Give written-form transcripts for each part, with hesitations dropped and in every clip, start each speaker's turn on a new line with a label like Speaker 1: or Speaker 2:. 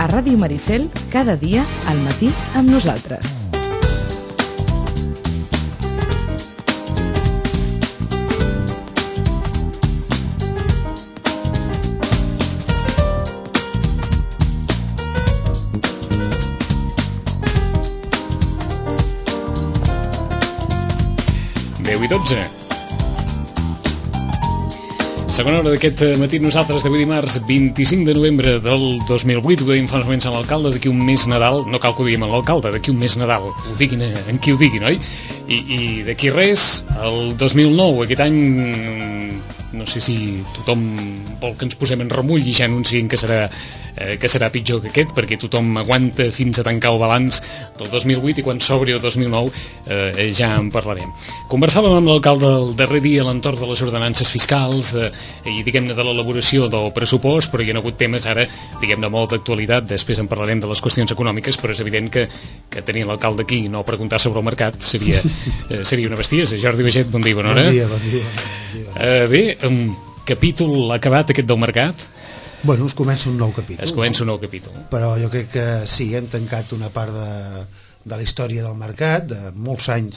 Speaker 1: a Ràdio Maricel cada dia al matí amb nosaltres.
Speaker 2: I 12. Segona hora d'aquest matí nosaltres d'avui dimarts 25 de novembre del 2008. Ho deim fa uns moments amb l'alcalde, d'aquí un mes Nadal. No cal que ho diguem amb l'alcalde, d'aquí un mes Nadal. Ho diguin en qui ho diguin, oi? I d'aquí res, el 2009, aquest any no sé si tothom vol que ens posem en remull i ja anuncien que serà pitjor que aquest, perquè tothom aguanta fins a tancar el balanç del 2008 i quan s'obri el 2009 ja en parlarem. Conversàvem amb l'alcalde el darrer dia a l'entorn de les ordenances fiscals i diguem-ne de l'elaboració del pressupost, però hi ha hagut temes ara, diguem-ne, molt d'actualitat. Després en parlarem de les qüestions econòmiques, però és evident que tenir l'alcalde aquí i no preguntar sobre el mercat seria una bestiesa. Jordi Baget, bon dia, bona hora.
Speaker 3: Bon dia.
Speaker 2: Bé, capítol acabat aquest del mercat?
Speaker 3: Bueno, es comença un nou capítol.
Speaker 2: Un nou capítol.
Speaker 3: Però jo crec que sí, hem tancat una part de la història del mercat, de molts anys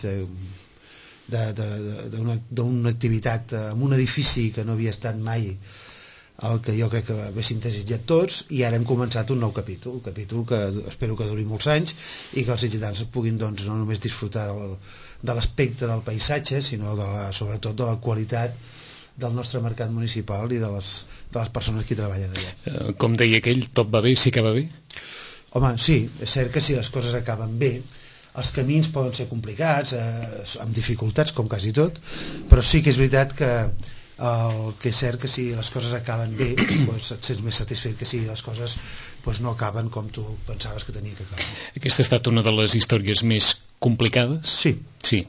Speaker 3: d'una activitat amb un edifici que no havia estat mai el que jo crec que haguéssim desitjat tots, i ara hem començat un nou capítol, un capítol que espero que duri molts anys i que els sitgetans puguin, doncs, no només disfrutar de l'aspecte del paisatge, sinó sobretot de la qualitat del nostre mercat municipal i de les persones que hi treballen allà.
Speaker 2: Com deia aquell, tot va bé si acaba bé?
Speaker 3: Home, sí, és cert que si les coses acaben bé, els camins poden ser complicats, amb dificultats com quasi tot, però sí que és veritat que el que és cert que si les coses acaben bé, doncs et sents més satisfet que si les coses no acaben com tu pensaves que tenia que acabar.
Speaker 2: Aquesta ha estat una de les històries més complicades?
Speaker 3: Sí.
Speaker 2: Sí.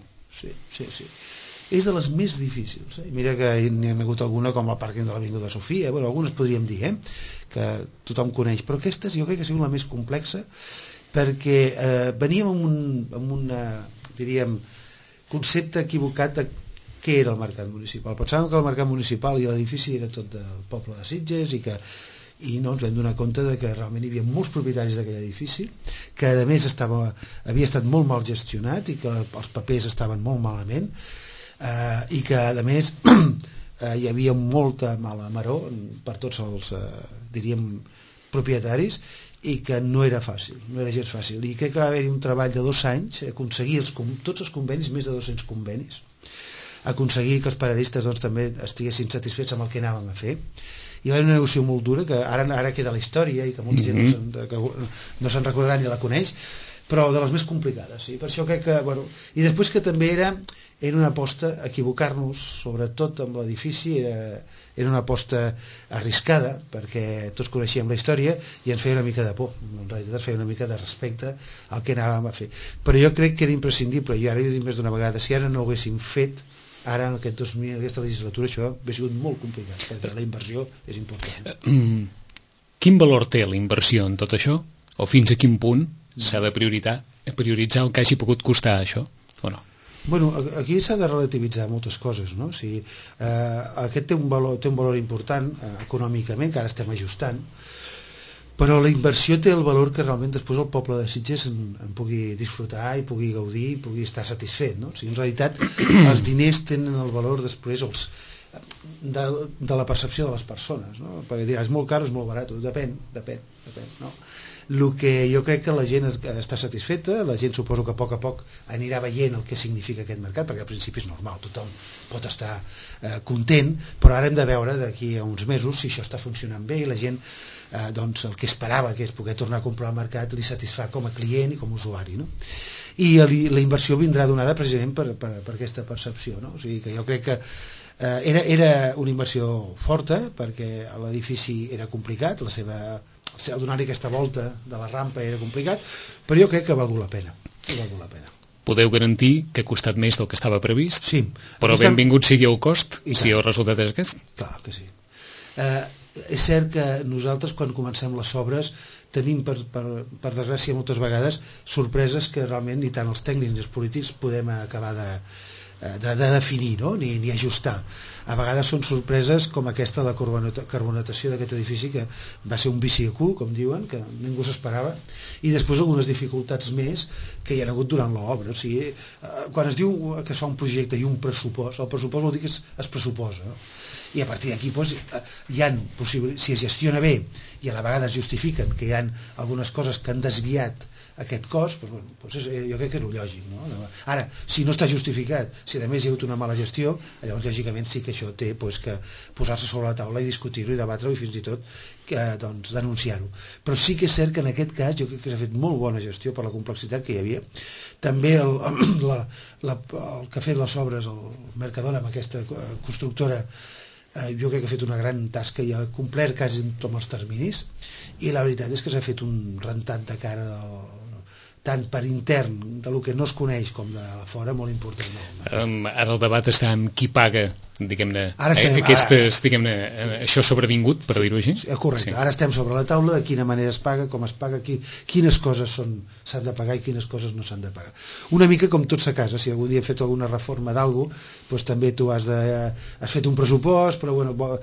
Speaker 3: És de les més difícils. Mira que n'hi ha hagut alguna com el pàrquing de l'Avinguda Sofia, algunes podríem dir, que tothom coneix, però aquesta jo crec que ha sigut la més complexa, perquè veníem amb un diríem, concepte equivocat de què era el mercat municipal. Pensàvem que el mercat municipal i l'edifici era tot del poble de Sitges i no ens vam donar compte de que realment hi havia molts propietaris d'aquell edifici, que a més havia estat molt mal gestionat i que els papers estaven molt malament, i que a més hi havia molta mala maror per tots els diríem propietaris, i que no era fàcil, no era gens fàcil, i crec que va haver-hi un treball de 2 anys aconseguir tots els convenis, més de 200 convenis, aconseguir que els paradistes doncs, també estiguessin satisfets amb el que anàvem a fer. Hi va haver una negociació molt dura que ara queda a la història i que molta gent no se'n recordarà ni la coneix, però de les més complicades, sí. Per això crec que, i després que també era una aposta, equivocar-nos sobretot amb l'edifici era una aposta arriscada, perquè tots coneixíem la història i ens feia una mica de por, en realitat ens feia una mica de respecte al que anàvem a fer, però jo crec que era imprescindible, i ara ho he dit més d'una vegada, si ara no ho haguéssim fet ara en aquesta legislatura, això hauria sigut molt complicat, perquè la inversió és important.
Speaker 2: Quin valor té la inversió en tot això? O fins a quin punt s'ha de prioritzar el que hagi pogut costar això, o no?
Speaker 3: Bueno, aquí s'ha de relativitzar moltes coses, no? Aquest té un valor important econòmicament, que ara estem ajustant, però la inversió té el valor que realment després el poble de Sitges en pugui disfrutar i pugui gaudir i pugui estar satisfet, no? En realitat els diners tenen el valor després de la percepció de les persones, no? Perquè diràs, és molt car o és molt barat, depèn, no? El que jo crec que la gent està satisfeta, la gent suposo que a poc anirà veient el que significa aquest mercat, perquè al principi és normal, tothom pot estar content, però ara hem de veure d'aquí a uns mesos si això està funcionant bé i la gent doncs el que esperava, que és poder tornar a comprar al mercat, li satisfà com a client i com a usuari, no? I la inversió vindrà donada precisament per aquesta percepció, no? O sigui que jo crec que era una inversió forta, perquè l'edifici era complicat, donar-li aquesta volta de la rampa era complicat, però jo crec que ha valgut la pena.
Speaker 2: Podeu garantir que ha costat més del que estava previst?
Speaker 3: Sí.
Speaker 2: Però benvingut sigui el cost, si el resultat és aquest?
Speaker 3: Clar que sí. És cert que nosaltres, quan comencem les obres, tenim, per desgràcia, moltes vegades sorpreses que realment ni tant els tècnics ni els polítics podem acabar de definir, no? ni ajustar. A vegades són sorpreses com aquesta de la carbonatació d'aquest edifici, que va ser un vici ocult, com diuen, que ningú s'esperava, i després algunes dificultats més que hi ha hagut durant l'obra. O sigui, quan es diu que es fa un projecte i un pressupost, el pressupost vol dir que es pressuposa, no? I a partir d'aquí doncs, si es gestiona bé i a la vegada es justifiquen que hi ha algunes coses que han desviat aquest cost, jo crec que és el lògic, no? Ara, si no està justificat, si a més hi ha hagut una mala gestió, llavors lògicament sí que això té que posar-se sobre la taula i discutir-ho i debatre-ho i fins i tot denunciar-ho. Però sí que és cert que en aquest cas jo crec que s'ha fet molt bona gestió per la complexitat que hi havia. També el que ha fet les obres, el Mercadona, amb aquesta constructora, jo crec que ha fet una gran tasca i ha complert quasi amb els terminis, i la veritat és que s'ha fet un rentat de cara tant per intern de lo que no es coneix com de fora molt important.
Speaker 2: Ara el debat està en qui paga, diguem-ne, això sobrevingut, per dir-ho així.
Speaker 3: Correcte, ara estem sobre la taula de quina manera es paga, com es paga, quines coses s'han de pagar i quines coses no s'han de pagar. Una mica com tots a casa, si algun dia hem fet alguna reforma d'algú, doncs també tu has fet un pressupost, però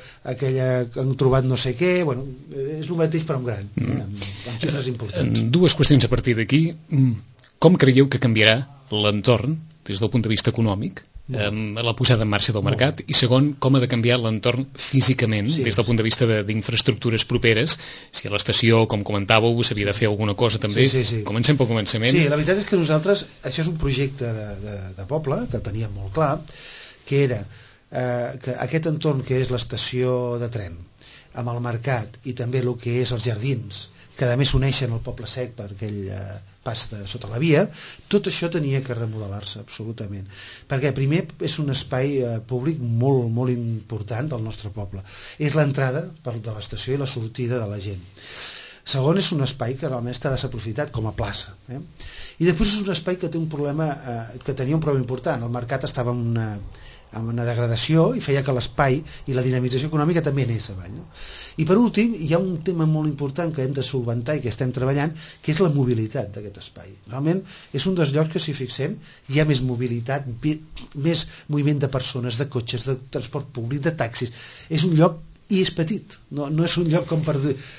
Speaker 3: han trobat no sé què, és el mateix per un gran, amb xifres importants.
Speaker 2: Dues qüestions a partir d'aquí. Com creieu que canviarà l'entorn des del punt de vista econòmic, la posada en marxa del mercat, i segon, com ha de canviar l'entorn físicament, des del punt de vista d'infraestructures properes, si a l'estació, com comentàveu, s'havia de fer alguna cosa també. Comencem pel començament.
Speaker 3: Sí, la veritat és que nosaltres, això és un projecte de poble que teníem molt clar, que era que aquest entorn que és l'estació de tren, amb el mercat i també el que és els jardins, que a més s'uneixen al Poble Sec per aquell pas sota la via, tot això tenia que remodelar-se absolutament, perquè primer és un espai públic molt, molt important del nostre poble, és l'entrada de l'estació i la sortida de la gent. Segon, és un espai que realment està desaprofitat com a plaça, i després és un espai que té un problema, que tenia un problema important. El mercat estava amb una degradació i feia que l'espai i la dinamització econòmica també anés avall, no? I per últim, hi ha un tema molt important que hem de solventar i que estem treballant, que és la mobilitat d'aquest espai. Realment és un dels llocs que, si fixem, hi ha més mobilitat, més moviment de persones, de cotxes, de transport públic, de taxis. És un lloc, i és petit, no és un lloc com per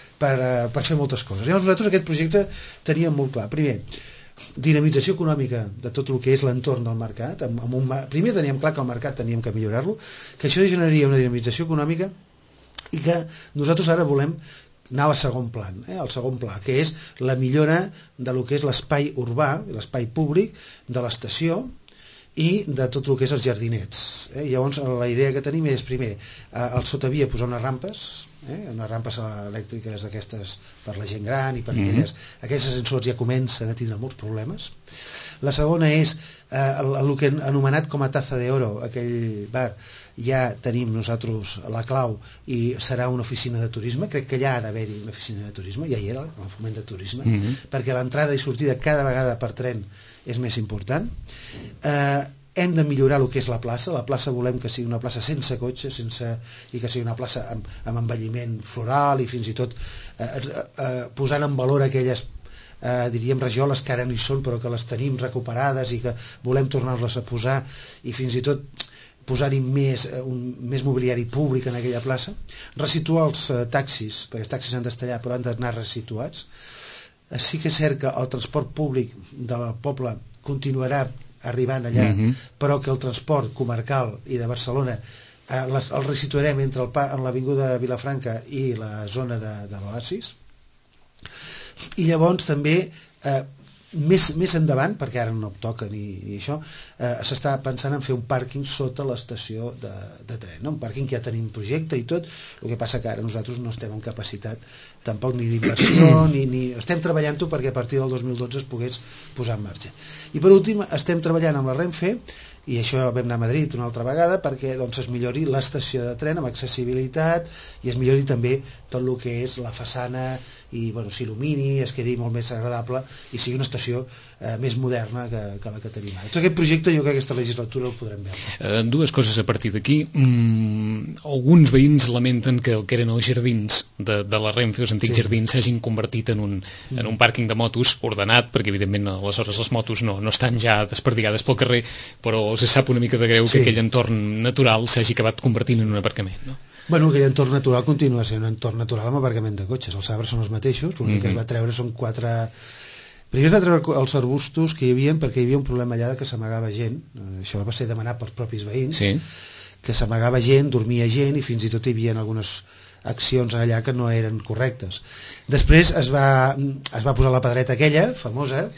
Speaker 3: fer moltes coses. Llavors nosaltres aquest projecte teníem molt clar. Dinamització econòmica de tot el que és l'entorn del mercat. Primer teníem clar que el mercat teníem que millorar-lo, que això generaria una dinamització econòmica i que nosaltres ara volem anar al segon pla, el segon pla, que és la millora de lo que és l'espai urbà, l'espai públic de l'estació i de tot el que és els jardinets. Llavors la idea que tenim és, primer, al sotavia posar unes rampes elèctriques d'aquestes per la gent gran i per aquells ascensors ja comencen a tindre molts problemes. La segona és el que hem anomenat com a Taza de Oro, aquell bar. Ja tenim nosaltres la clau i serà una oficina de turisme. Crec que allà ha d'haver-hi una oficina de turisme, ja hi era el foment de turisme, perquè l'entrada i sortida cada vegada per tren és més important. Hem de millorar el que és la plaça. La plaça volem que sigui una plaça sense cotxes i que sigui una plaça amb envelliment floral i fins i tot posant en valor aquelles diríem rajoles que ara no hi són però que les tenim recuperades i que volem tornar-les a posar i fins i tot posar-hi més mobiliari públic en aquella plaça, resituar els taxis, perquè els taxis han d'estar allà però han d'anar resituats. Sí que és cert que el transport públic del poble continuarà arribant allà, però que el transport comarcal i de Barcelona el resituarem entre l'avinguda Vilafranca i la zona de l'Oasis. I llavors també més endavant, perquè ara no toca ni això, s'està pensant en fer un pàrquing sota l'estació de tren, un pàrquing que ja tenim projecte i tot, el que passa que ara nosaltres no estem en capacitat tampoc ni d'inversió ni estem treballant-ho perquè a partir del 2012 es pogués posar en marxa. I per últim estem treballant amb la Renfe, i això vam anar a Madrid una altra vegada, perquè es millori l'estació de tren amb accessibilitat i es millori també tot el que és la façana i bueno, s'il·lumini, es quedi molt més agradable i sigui una estació més moderna que la que tenim ara. Tot aquest projecte jo crec que aquesta legislatura el podrem veure.
Speaker 2: Dues coses a partir d'aquí. Alguns veïns lamenten que el que eren els jardins de la Renfe, els antics jardins, s'hagin convertit en un pàrquing de motos ordenat, perquè evidentment aleshores les motos no estan ja desperdigades pel carrer, però els sap una mica de greu que aquell entorn natural s'hagi acabat convertint en un aparcament, no?
Speaker 3: Bueno, aquell entorn natural continua sent un entorn natural amb aparcament de cotxes. Els arbres són els mateixos, l'únic que es va treure són 4... Primer es va treure els arbustos que hi havia perquè hi havia un problema allà que s'amagava gent. Això va ser demanat pels propis veïns, que s'amagava gent, dormia gent i fins i tot hi havia algunes accions allà que no eren correctes. Després es va posar la pedreta aquella, famosa,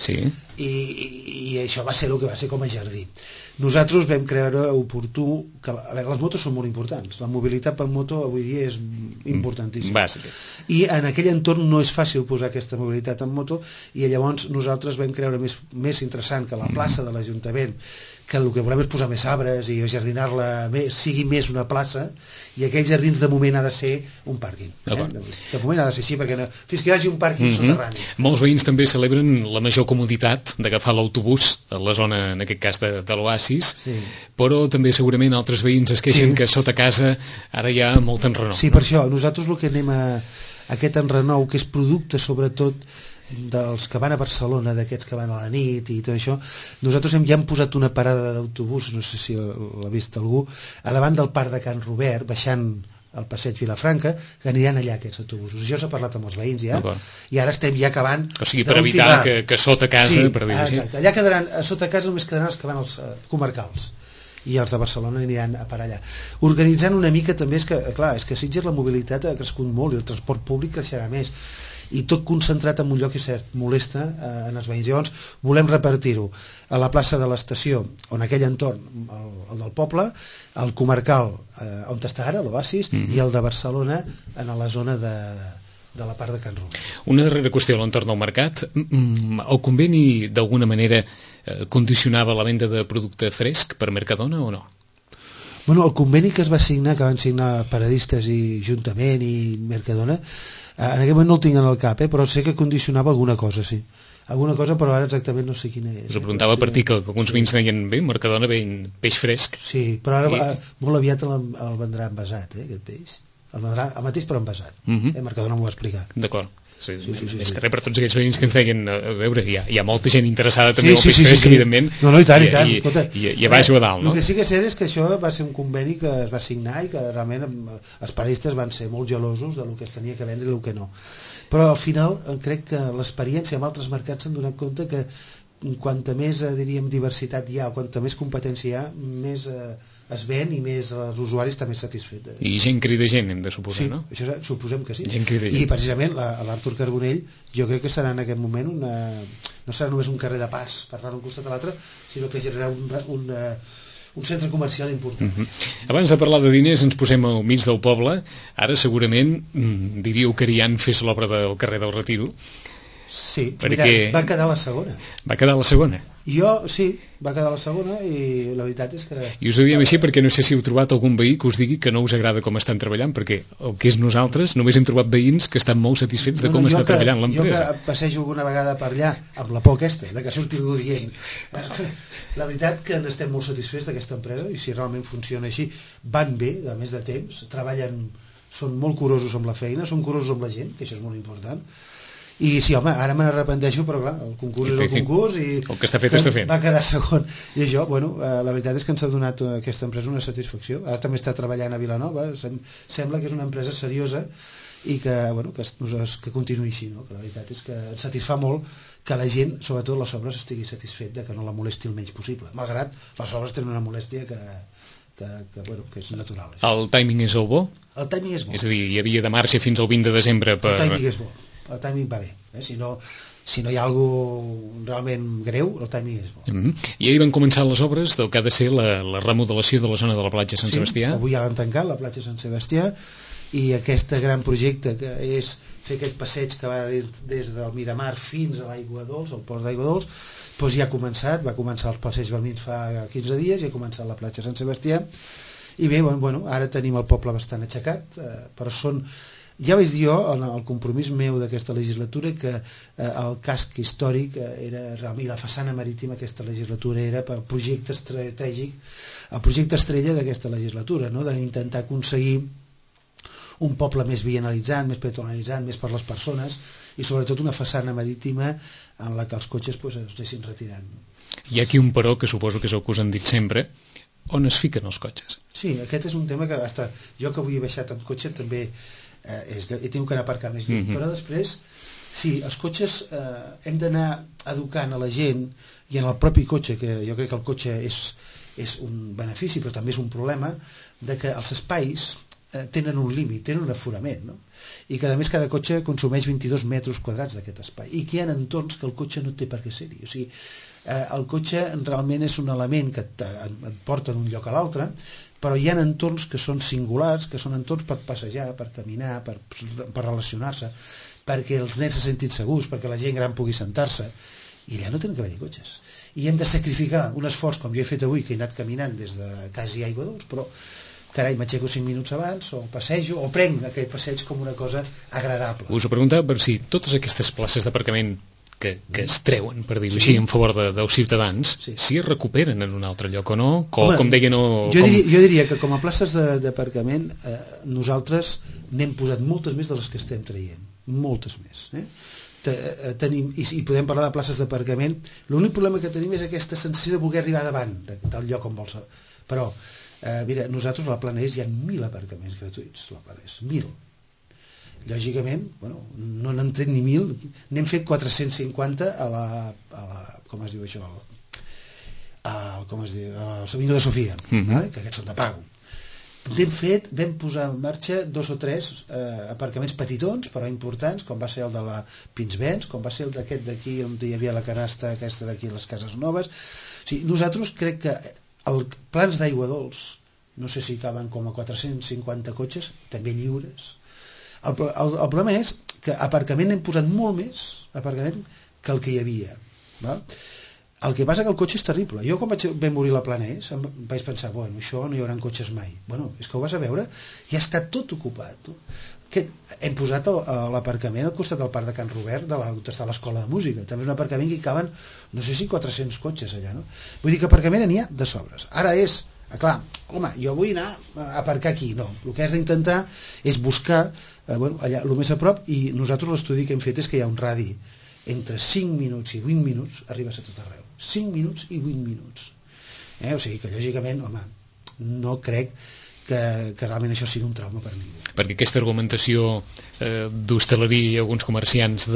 Speaker 3: i això va ser el que va ser com a jardí. Nosaltres vam creure oportú que, a veure, les motos són molt importants, la mobilitat per moto avui dia és importantíssima,
Speaker 2: bàsica,
Speaker 3: i en aquell entorn no és fàcil posar aquesta mobilitat en moto, i llavors nosaltres vam creure més interessant que la plaça de l'Ajuntament, que el que volem és posar més arbres i jardinar-la sigui més una plaça, i aquells jardins de moment ha de ser un pàrquing. De moment ha de ser així, perquè fins que hi hagi un pàrquing soterrani.
Speaker 2: Molts veïns també celebren la major comoditat d'agafar l'autobús a la zona, en aquest cas, de l'Oasis, però també segurament altres veïns es queixen que sota casa ara hi ha molt enrenou.
Speaker 3: Sí, per això, nosaltres el que anem a aquest enrenou, que és producte sobretot dels que van a Barcelona, d'aquests que van a la nit i tot això, nosaltres ja hem posat una parada d'autobús, no sé si l'ha vist algú, a davant del parc de Can Robert, baixant al passeig Vilafranca, que aniran allà aquests autobusos. Això s'ha parlat amb els veïns ja, i ara estem ja acabant...
Speaker 2: O sigui, per evitar que sota casa...
Speaker 3: Exacte, allà quedaran, sota casa només quedaran els que van als comarcals, i els de Barcelona aniran a parar allà. Organitzant una mica també és que, clar, és que a Sitges la mobilitat ha crescut molt i el transport públic creixerà més, i tot concentrat en un lloc que cert molesta en els veïns. Llavors volem repartir-ho a la plaça de l'estació, on aquell entorn, el del poble, el comarcal, on està ara, l'Oasis, i el de Barcelona, en la zona de la part de Can Robert.
Speaker 2: Una darrera qüestió a l'entorn del mercat. El conveni d'alguna manera condicionava la venda de producte fresc per Mercadona o no?
Speaker 3: Bueno, el conveni que es va signar, que van signar Paradistes i Ajuntament i Mercadona, en aquest moment no el tinc en el cap, però sé que condicionava alguna cosa, sí. Alguna cosa, però ara exactament no sé quina és.
Speaker 2: Us ho preguntava per ti, que alguns veïns deien, bé, Mercadona ven peix fresc.
Speaker 3: Sí, però ara molt aviat el vendrà envasat, aquest peix. El vendrà el mateix però envasat. Mercadona m'ho va explicar.
Speaker 2: D'acord. Sí. És que res per tots aquells veïns que ens deien, a veure, hi ha molta gent interessada també en el peix fresc, evidentment, i a baix o a dalt, no?
Speaker 3: El que sí que és cert és que això va ser un conveni que es va signar i que realment els paradistes van ser molt gelosos del que es tenia que vendre i el que no. Però al final crec que l'experiència en altres mercats s'han donat compte que quanta més, diríem, diversitat hi ha, quanta més competència hi ha, més es ven i més els usuaris estan més satisfets.
Speaker 2: I gent crida gent, hem de suposar, no?
Speaker 3: Sí, això suposem que sí.
Speaker 2: I
Speaker 3: precisament l'Artur Carbonell jo crec que serà en aquest moment no serà només un carrer de pas per anar d'un costat a l'altre, sinó que generarà un centre comercial important.
Speaker 2: Abans de parlar de diners ens posem al mig del poble. Ara segurament diríeu que Arián fes l'obra del carrer del Retiro.
Speaker 3: Sí, mira, va quedar la segona.
Speaker 2: Va quedar la segona?
Speaker 3: Sí, va quedar la segona i la veritat és que...
Speaker 2: I us ho diem així perquè no sé si heu trobat algun veí que us digui que no us agrada com estan treballant, perquè el que és nosaltres només hem trobat veïns que estan molt satisfets de com està treballant l'empresa.
Speaker 3: Jo que passejo alguna vegada per allà amb la por aquesta, de que surti algú dient la veritat que n'estem molt satisfets d'aquesta empresa i si realment funciona així, van bé, a més de temps, treballen, són molt curosos amb la feina, són curosos amb la gent, que això és molt important. I sí, home, ara me n'arrepenteixo, però clar, el concurs és el concurs i
Speaker 2: el que està fet està fet.
Speaker 3: Va quedar segon. I això, bueno, la veritat és que ens ha donat aquesta empresa una satisfacció. Ara també està treballant a Vilanova, sembla que és una empresa seriosa i que, bueno, que continuï així, no? Que la veritat és que ens satisfà molt que la gent, sobretot les obres, estigui satisfet de que no la molesti el menys possible. Malgrat les obres tenen una molèstia que és natural. Això.
Speaker 2: El timing és el bo?
Speaker 3: El timing és bo.
Speaker 2: És a dir, hi havia de marge fins al 20 de desembre per...
Speaker 3: El timing és bo. El timing va bé, si no hi ha alguna realment greu, el timing és bo.
Speaker 2: I ahir van començar les obres del que ha de ser la remodelació de la zona de la platja Sant Sebastià.
Speaker 3: Avui ja l'han tancat, la platja Sant Sebastià, i aquest gran projecte que és fer aquest passeig que va des del Miramar fins a l'Aigua Dols, al port d'Aigua Dols, doncs ja ha començat, va començar el passeig Balmins fa 15 dies i ha començat la platja Sant Sebastià, i bé, bueno, ara tenim el poble bastant aixecat, però són Ja vaig dir jo, en el compromís meu d'aquesta legislatura, que el casc històric era realment, i la façana marítima aquesta legislatura era pel projecte estratègic, el projecte estrella d'aquesta legislatura, no? D'intentar aconseguir un poble més bienalitzat, més peatonalitzat, més per les persones, i sobretot una façana marítima en la que els cotxes es deixin retirant.
Speaker 2: Hi ha aquí un però que suposo que és el que us han dit sempre: on es fiquen els cotxes?
Speaker 3: Sí, aquest és un tema que hasta jo que avui he baixat amb cotxe també he tingut que anar a aparcar més lluny, però després sí, els cotxes hem d'anar educant a la gent, i en el propi cotxe, que jo crec que el cotxe és un benefici però també és un problema, de que els espais tenen un límit, tenen un aforament, no? I que a més cada cotxe consumeix 22 metres quadrats d'aquest espai, i que hi ha entorns que el cotxe no té per què ser-hi. O sigui, el cotxe realment és un element que et porta d'un lloc a l'altre, però hi ha entorns que són singulars, que són entorns per passejar, per caminar, per relacionar-se, perquè els nens se sentin segurs, perquè la gent gran pugui sentar-se, i allà no tenen que haver-hi cotxes. I hem de sacrificar un esforç, com jo he fet avui, que he anat caminant des de quasi Aigua Dols, però carai, m'aixeco 5 minuts abans, o passejo, o prenc aquell passeig com una cosa agradable.
Speaker 2: Us ho preguntava per si totes aquestes places d'aparcament que es treuen, per dir-ho així, en favor dels ciutadans, si es recuperen en un altre lloc o no, com deia, no...
Speaker 3: Jo diria que com a places d'aparcament nosaltres n'hem posat moltes més de les que estem traient, moltes més, tenim, i podem parlar de places d'aparcament. L'únic problema que tenim és aquesta sensació de voler arribar davant del lloc on vols, però mira, nosaltres a la Planès hi ha 1.000 aparcaments gratuïts, la Planès, 1.000. Lògicament, bueno, no n'hem tret ni 1.000, n'hem fet 450 a la com es diu això, com es diu, a l'Avinguda de Sofia, vale? Que aquests són de pago. Vam posar en marxa 2 o 3 aparcaments petitons però importants, com va ser el de la Pinsbens, com va ser el d'aquest d'aquí on hi havia la canasta aquesta d'aquí a les Cases Noves. O sigui, nosaltres crec que els plans d'Aigua Dols, no sé si caben com a 450 cotxes, també lliures. El problema és que aparcament n'hem posat molt més aparcament que el que hi havia, val? El que passa que el cotxe és terrible. Jo quan vam obrir la Planès vaig pensar, bueno, això no hi haurà cotxes mai. Bueno, és que ho vas a veure, ja està tot ocupat. Hem posat l'aparcament al costat del Parc de Can Robert, on està l'Escola de Música. També és un aparcament que hi caben, no sé si 400 cotxes allà, no? Vull dir que aparcament n'hi ha de sobres. Ara és, clar, home, jo vull anar a aparcar aquí. No, el que has d'intentar és buscar allà, el més a prop, i nosaltres l'estudi que hem fet és que hi ha un radi entre 5 minuts i 8 minuts, arribes a tot arreu. 5 minuts i 8 minuts. O sigui que, lògicament, home, no crec que realment això sigui un trauma per ningú.
Speaker 2: Perquè aquesta argumentació d'hostaleria i alguns comerciants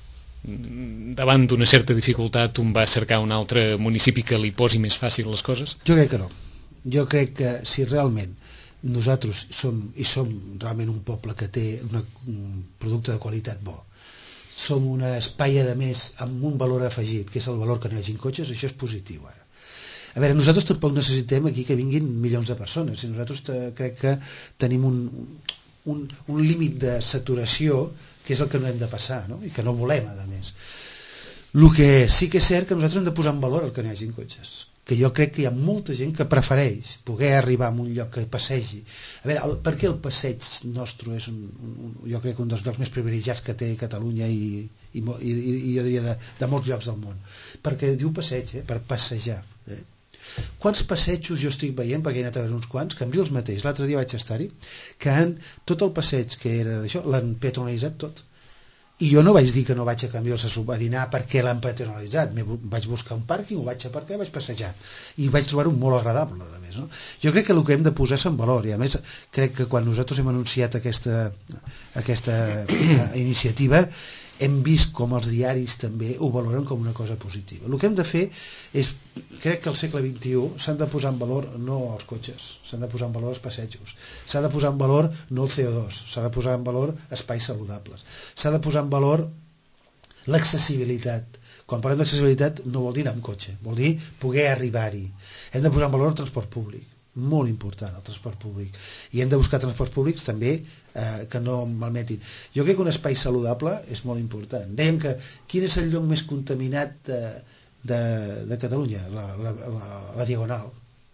Speaker 2: davant d'una certa dificultat un va cercar un altre municipi que li posi més fàcil les coses?
Speaker 3: Jo crec que no. Jo crec que si realment nosaltres som realment un poble que té un producte de qualitat bo, som un espai a més amb un valor afegit, que és el valor que no hi hagin cotxes, això és positiu ara. A veure, nosaltres tampoc necessitem aquí que vinguin milions de persones, i nosaltres crec que tenim un límit de saturació que és el que no hem de passar, no? I que no volem, a més. El que sí que és cert que nosaltres hem de posar en valor el que no hi hagin cotxes, que jo crec que hi ha molta gent que prefereix poder arribar a un lloc que passegi. A veure, per què el passeig nostre és jo crec que un dels llocs més privilegiats que té Catalunya i jo diria de molts llocs del món? Perquè diu passeig, per passejar. Quants passejos jo estic veient, perquè he anat a veure uns quants, Cambrils mateix, l'altre dia vaig estar-hi, que tot el passeig que era d'això l'han peatonalitzat tot. I jo no vaig dir que no vaig a Cambrils a dinar perquè l'han peatonalitzat. Vaig buscar un pàrquing, ho vaig aparcar i vaig passejar. I vaig trobar-ho molt agradable, a més. No? Jo crec que el que hem de posar és en valor, i a més crec que quan nosaltres hem anunciat aquesta iniciativa hem vist com els diaris també ho valoren com una cosa positiva. El que hem de fer és, crec que al segle XXI s'han de posar en valor no els cotxes, s'han de posar en valor els passejos, s'ha de posar en valor no el CO2, s'ha de posar en valor espais saludables, s'ha de posar en valor l'accessibilitat. Quan parlem d'accessibilitat no vol dir anar amb cotxe, vol dir poder arribar-hi. Hem de posar en valor el transport públic, molt important el transport públic, i hem de buscar transports públics també que no malmetin. Jo crec que un espai saludable és molt important. Deien que quin és el lloc més contaminat de Catalunya? La Diagonal.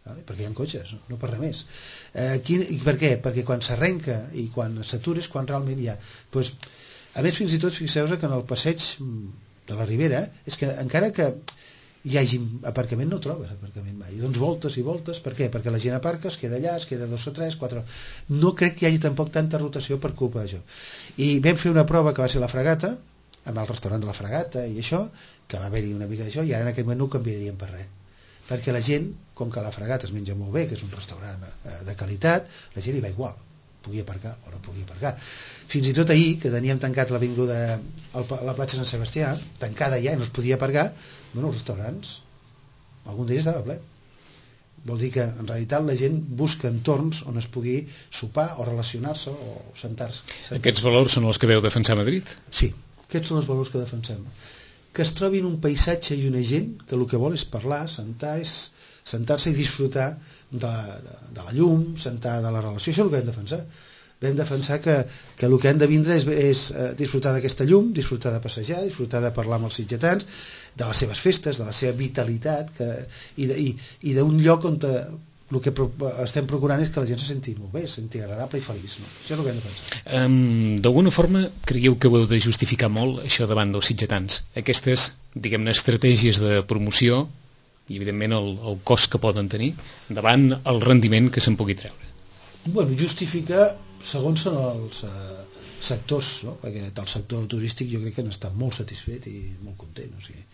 Speaker 3: vale? Perquè hi ha cotxes, no per res més. I per què? Perquè quan s'arrenca i quan s'atura és quan realment hi ha. Pues, a més, fins i tot, fixeu-vos que en el passeig de la Ribera, és que encara que hi hagi aparcament, no trobes aparcament mai. Doncs voltes i voltes, per què? Perquè la gent aparca, es queda allà, es queda 2 o 3, 4... No crec que hi hagi tampoc tanta rotació per culpa d'això. I vam fer una prova que va ser la Fragata, amb el restaurant de la Fragata i això, que va haver-hi una mica d'això, i ara en aquest moment no ho canviaríem per res. Perquè la gent, com que la Fragata es menja molt bé, que és un restaurant de qualitat, la gent hi va igual, pugui aparcar o no pugui aparcar. Fins i tot ahir, que teníem tancat l'avinguda a la platja Sant Sebastià, tancada ja i no es podia aparcar, bueno, els restaurants, algun d'ells estava ple. Vol dir que en realitat la gent busca entorns on es pugui sopar o relacionar-se o sentar-se.
Speaker 2: Aquests valors són els que veu defensar a Madrid?
Speaker 3: Sí, aquests són els valors que defensem. Que es trobin un paisatge i una gent que el que vol és parlar, sentar-se i disfrutar de la llum, sentar de la relació. Això és el que hem de defensar. Vam defensar que el que han de vindre és disfrutar d'aquesta llum, disfrutar de passejar, disfrutar de parlar amb els sitgetans, de les seves festes, de la seva vitalitat, i d'un lloc on el que estem procurant és que la gent se senti molt bé, se senti agradable i feliç. No? Això és el que hem de pensar.
Speaker 2: D'alguna forma, creieu que ho heu de justificar molt, això davant dels sitgetans? Aquestes, diguem-ne, estratègies de promoció i, evidentment, el cost que poden tenir davant el rendiment que se'n pugui treure.
Speaker 3: Bueno, justificar segons són els sectors, no? Perquè el sector turístic jo crec que n'està molt satisfet i molt content. O sigui.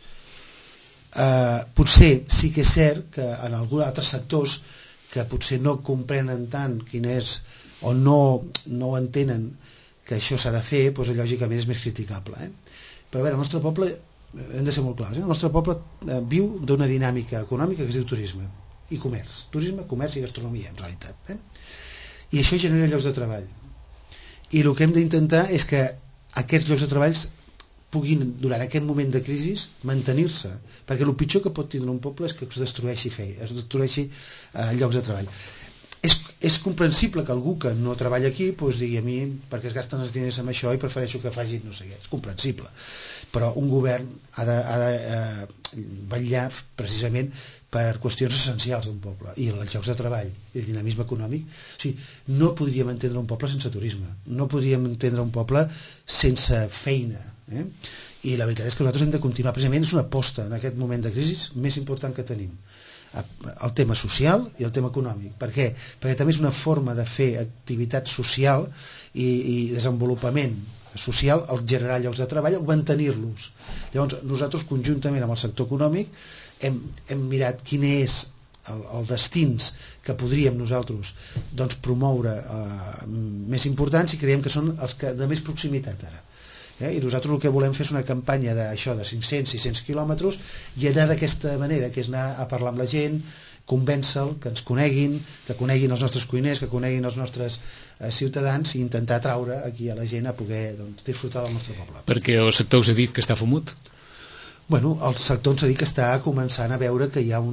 Speaker 3: Potser sí que és cert que en alguns altres sectors que potser no comprenen tant quin és o no entenen que això s'ha de fer, doncs lògicament és més criticable. Però a veure, el nostre poble, hem de ser molt clars, el nostre poble viu d'una dinàmica econòmica que es diu turisme i comerç. Turisme, comerç i gastronomia, en realitat. I això genera llocs de treball. I el que hem d'intentar és que aquests llocs de treball puguin, durant aquest moment de crisi, mantenir-se. Perquè el pitjor que pot tindre un poble és que es destrueixi llocs de treball. És comprensible que algú que no treballa aquí digui a mi perquè es gasten els diners amb això i prefereixo que facin no sé què. És comprensible. Però un govern ha de vetllar precisament per qüestions essencials d'un poble i els llocs de treball i el dinamisme econòmic. O sigui, no podríem entendre un poble sense turisme, no podríem entendre un poble sense feina. I la veritat és que nosaltres hem de continuar, precisament és una aposta en aquest moment de crisi més important que tenim, el tema social i el tema econòmic. Per què? Perquè també és una forma de fer activitat social i desenvolupament social, el generar llocs de treball o mantenir-los. Llavors nosaltres conjuntament amb el sector econòmic hem mirat quin és els destins que podríem nosaltres promoure més importants i creiem que són els de més proximitat ara. I nosaltres el que volem fer és una campanya de 500-600 quilòmetres i anar d'aquesta manera, que és anar a parlar amb la gent, convèncer-los, que ens coneguin, que coneguin els nostres cuiners, que coneguin els nostres ciutadans i intentar atraure aquí a la gent a poder disfrutar del nostre poble.
Speaker 2: Perquè el sector us ha dit que està fumut?
Speaker 3: Bueno, el sector ens ha dit que està començant a veure que hi ha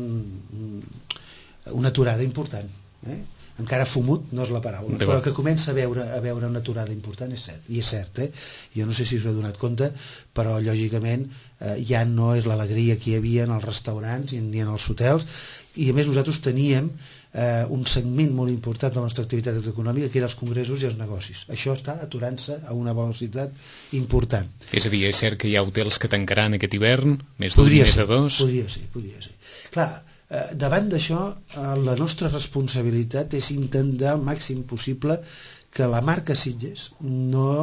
Speaker 3: una aturada important. Encara fumut no és la paraula, però que comença a veure una aturada important és cert, i és cert. Jo no sé si us heu donat compte, però lògicament ja no és l'alegria que hi havia en els restaurants ni en els hotels, i a més nosaltres teníem un segment molt important de la nostra activitat econòmica que eren els congressos i els negocis. Això està aturant-se a una velocitat important.
Speaker 2: És a dir, és cert que hi ha hotels que tancaran aquest hivern, més d'un, més de dos?
Speaker 3: Podria ser. Clar, davant d'això la nostra responsabilitat és intentar al màxim possible que la marca Sitges no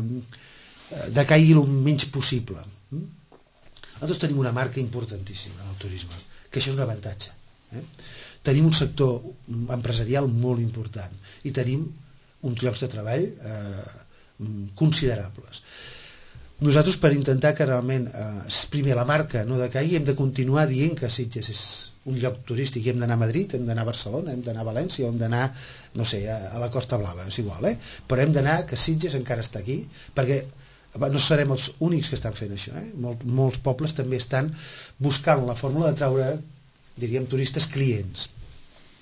Speaker 3: decaigui el menys possible. Nosaltres tenim una marca importantíssima en el turisme, que això és un avantatge. Tenim un sector empresarial molt important i tenim uns llocs de treball considerables. Nosaltres, per intentar que realment primer la marca no decaigui, hem de continuar dient que Sitges és un lloc turístic i hem d'anar a Madrid, hem d'anar a Barcelona, hem d'anar a València, hem d'anar, no sé, a la Costa Blava, és igual, però hem d'anar que Sitges encara està aquí, perquè no serem els únics que estan fent això. Molts pobles també estan buscant la fórmula de traure, diríem, turistes clients.